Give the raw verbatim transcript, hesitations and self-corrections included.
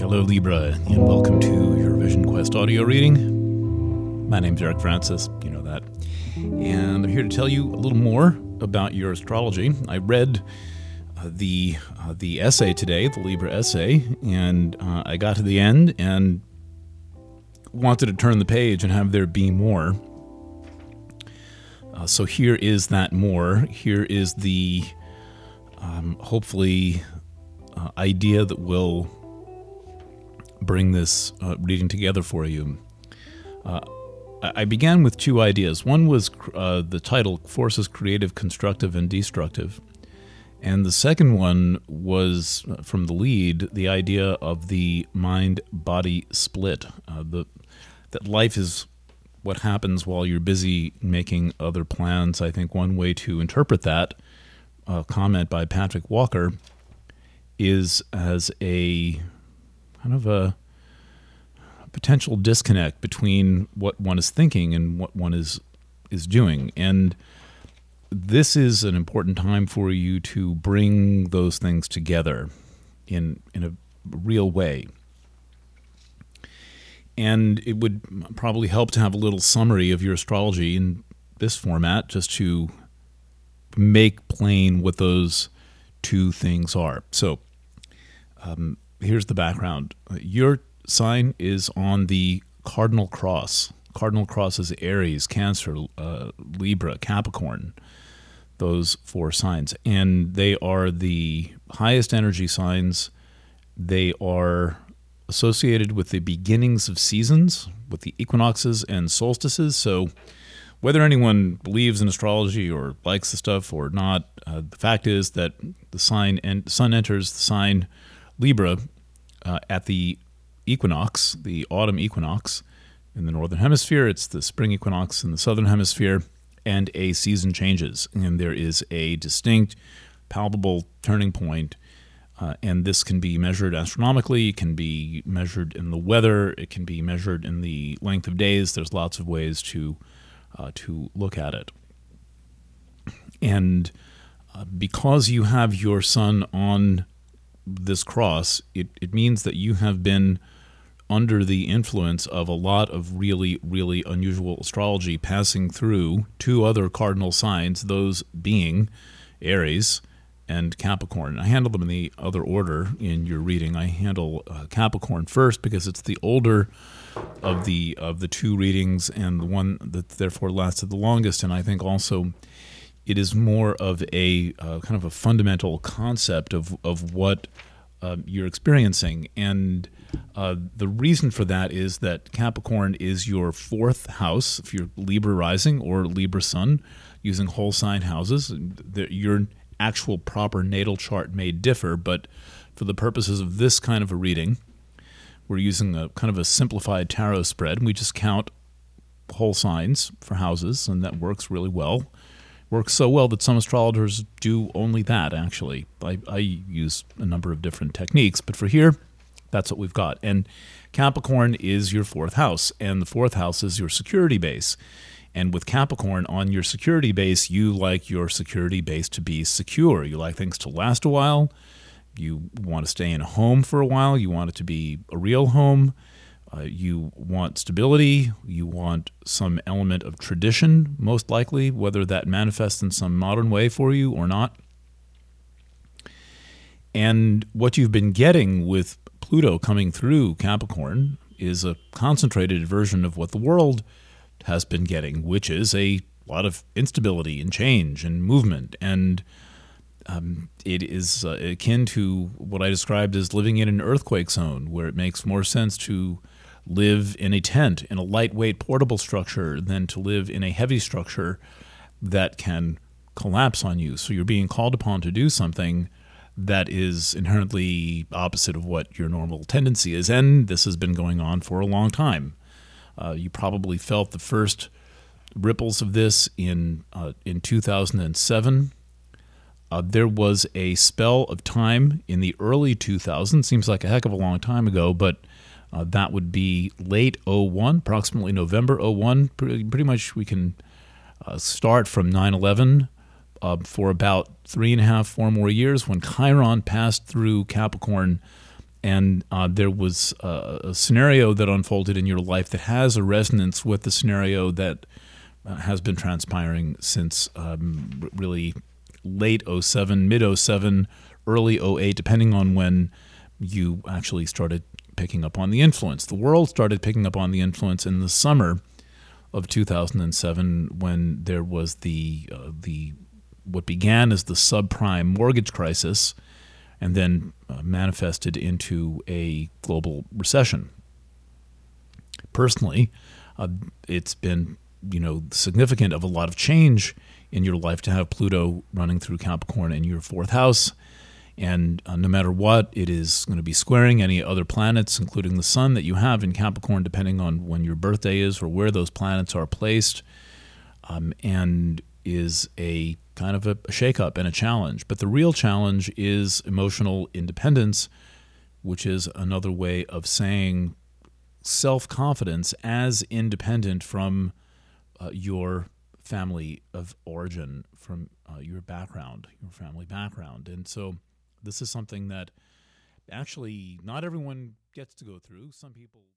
Hello Libra, and welcome to your Vision Quest audio reading. My name's Eric Francis, you know that. And I'm here to tell you a little more about your astrology. I read uh, the uh, the essay today, the Libra essay, and uh, I got to the end and wanted to turn the page and have there be more. Uh, so here is that more. Here is the um, hopefully uh, idea that will bring this uh, reading together for you. Uh, I began with two ideas. One was uh, the title, Forces Creative, Constructive, and Destructive. And the second one was, uh, from the lead, the idea of the mind-body split. Uh, the, that life is what happens while you're busy making other plans. I think one way to interpret that, uh, comment by Patrick Walker, is as a kind of a potential disconnect between what one is thinking and what one is is doing. And this is an important time for you to bring those things together in in a real way. And it would probably help to have a little summary of your astrology in this format, just to make plain what those two things are. So um, here's the background. Your sign is on the cardinal cross. Cardinal cross is Aries, Cancer, uh, Libra, Capricorn, those four signs. And they are the highest energy signs. They are associated with the beginnings of seasons, with the equinoxes and solstices. So whether anyone believes in astrology or likes the stuff or not, uh, the fact is that the sign and sun enters the sign Libra uh, at the equinox, the autumn equinox in the northern hemisphere. It's the spring equinox in the southern hemisphere, and a season changes. And there is a distinct, palpable turning point. Uh, and this can be measured astronomically, it can be measured in the weather, it can be measured in the length of days. There's lots of ways to uh, to look at it. And uh, because you have your sun on this cross, it, it means that you have been under the influence of a lot of really, really unusual astrology passing through two other cardinal signs, those being Aries and Capricorn. I handle them in the other order in your reading. I handle uh, Capricorn first because it's the older of the of the two readings and the one that therefore lasted the longest. And I think also it is more of a uh, kind of a fundamental concept of of what uh, you're experiencing. And uh, the reason for that is that Capricorn is your fourth house, if you're Libra rising or Libra sun, using whole sign houses. Your actual proper natal chart may differ, but for the purposes of this kind of a reading, we're using a kind of a simplified tarot spread, and we just count whole signs for houses, and that works really well. Works so well that some astrologers do only that, actually. I, I use a number of different techniques, but for here, that's what we've got. And Capricorn is your fourth house, and the fourth house is your security base. And with Capricorn on your security base, you like your security base to be secure. You like things to last a while. You want to stay in a home for a while. You want it to be a real home. Uh, you want stability. You want some element of tradition, most likely, whether that manifests in some modern way for you or not. And what you've been getting with Pluto coming through Capricorn is a concentrated version of what the world has been getting, which is a lot of instability and change and movement. And um, it is uh, akin to what I described as living in an earthquake zone, where it makes more sense to live in a tent, in a lightweight portable structure, than to live in a heavy structure that can collapse on you. So you're being called upon to do something that is inherently opposite of what your normal tendency is. And this has been going on for a long time. Uh, you probably felt the first ripples of this in uh, in two thousand seven. Uh, there was a spell of time in the early two thousands, seems like a heck of a long time ago, but uh, that would be late oh one, approximately November oh one. Pretty, pretty much we can uh, start from nine eleven uh, for about three and a half, four more years when Chiron passed through Capricorn and uh, there was uh, a scenario that unfolded in your life that has a resonance with the scenario that uh, has been transpiring since um, r- really late oh seven, mid oh seven, early oh eight, depending on when you actually started picking up on the influence. The world started picking up on the influence in the summer of two thousand seven, when there was the uh, the what began as the subprime mortgage crisis, and then uh, manifested into a global recession. Personally, uh, it's been you know significant of a lot of change in your life to have Pluto running through Capricorn in your fourth house. And uh, no matter what, it is going to be squaring any other planets, including the sun that you have in Capricorn, depending on when your birthday is or where those planets are placed, um, and is a kind of a, a shakeup and a challenge. But the real challenge is emotional independence, which is another way of saying self-confidence as independent from uh, your family of origin, from uh, your background, your family background. And so this is something that actually not everyone gets to go through. Some people